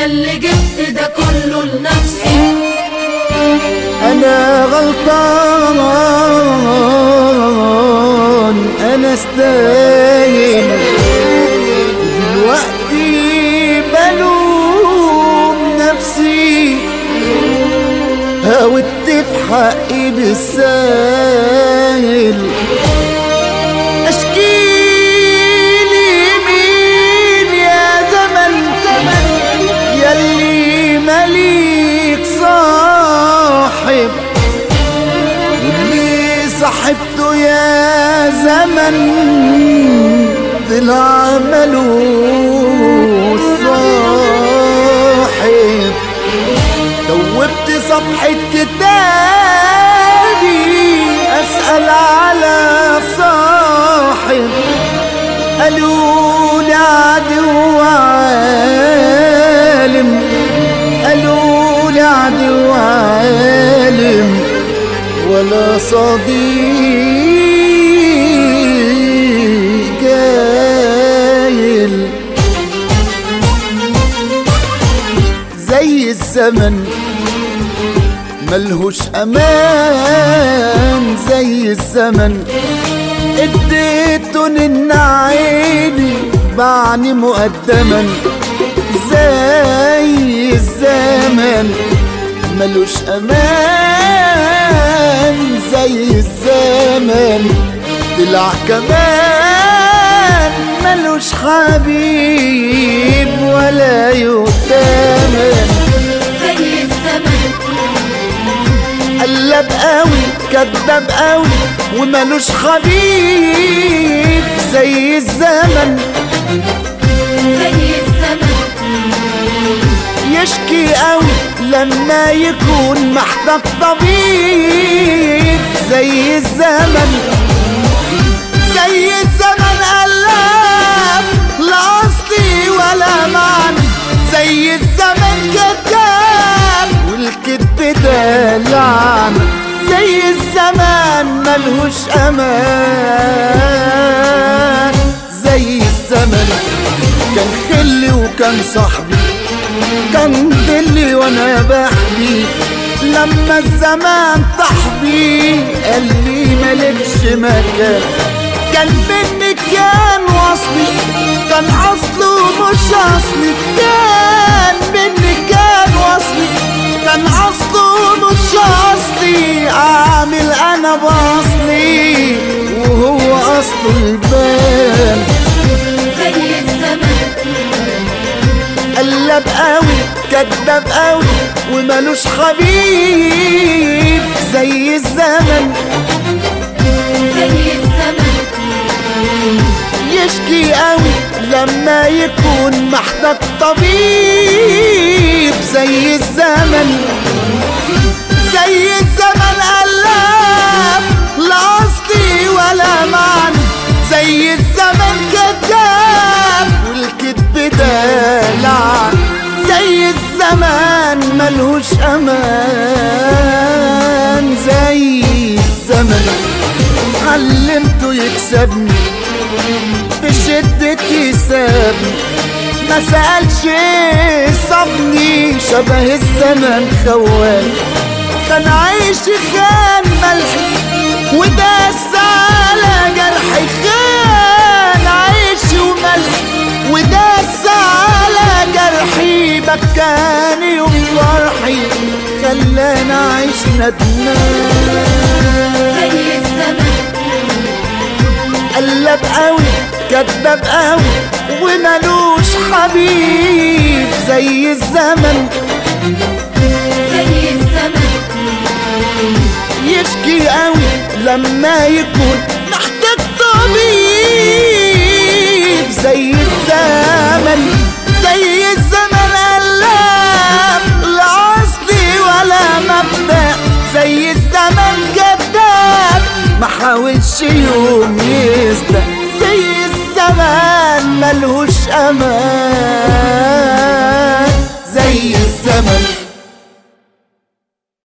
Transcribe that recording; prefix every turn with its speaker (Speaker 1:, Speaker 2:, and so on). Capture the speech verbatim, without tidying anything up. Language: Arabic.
Speaker 1: انا اللي جبت ده كله لنفسي.
Speaker 2: انا غلطان، انا استاهل، دلوقتي بلوم نفسي، هاودت في حقي بالساهل. اشكيلي مين يا زمن، زمن ياللي مليك صاحب، واللي صاحبته يا زمن طلع ملوش صاحب. دوبت صفحة كتابي أسأل على صاحب، قالوا لي عدو عالم، قالوا لي عدو عالم ولا صديق جايل. زي الزمن ملهوش امان، زي الزمن اديته ان عيني باعني مقدما. زي الزمن ملوش امان، زي الزمن طلع كمان ملوش حبيب ولا يؤتمن.
Speaker 1: زي الزمن
Speaker 2: قلب قوي كداب قوي ومالوش حبيب. زي الزمن
Speaker 1: زي الزمن
Speaker 2: يشكي قوي لما يكون محتاج طبيب. زي الزمن زي الزمن قلب لا اصلي ولا معنى. زي الزمن كذاب والكذب ده لعنة. زي الزمان ملهوش امان. زي الزمن كان خلي وكان صاحبي، كان دلي وانا بحبي. لما الزمان طحبي قال لي مالكش مكان. كان مني كان وصلي، كان اصله مش اصلي. كان مني كان وصلي، كان اصله مش اصلي. اعمل انا باصلي وهو اصله يبان.
Speaker 1: زي الزمن
Speaker 2: قلب قوي كداب قوي ومالوش حبيب. زي الزمن
Speaker 1: زي الزمن
Speaker 2: يشكي قوي لما يكون محتاج طبيب. زي الزمن زي الزمن قلب لا اصلي ولا معنى. زي الزمن كذاب والكذب ده لعن. زي الزمان ملهوش امان. زي الزمن علمته يكسبني في شدتي سابني، ما سألش صابني. شبه الزمن خوان كان عايش خان ملحي وداس على جرحي. خان عيش وملحي وداس على جرحي. بكاني يوم فرحي خلاني اعيش ندمان.
Speaker 1: زي الزمن
Speaker 2: قلب قوي كداب قوي ومالوش حبيب. زي الزمن
Speaker 1: زي الزمن
Speaker 2: يشكي قوي لما يكون محتاج طبيب. زي الزمن زي الزمن قلب لا اصلي ولا مبدأ. زي الزمن كذاب ما حاولش يوم يصدق. زي الزمان ملهوش امان. زي الزمن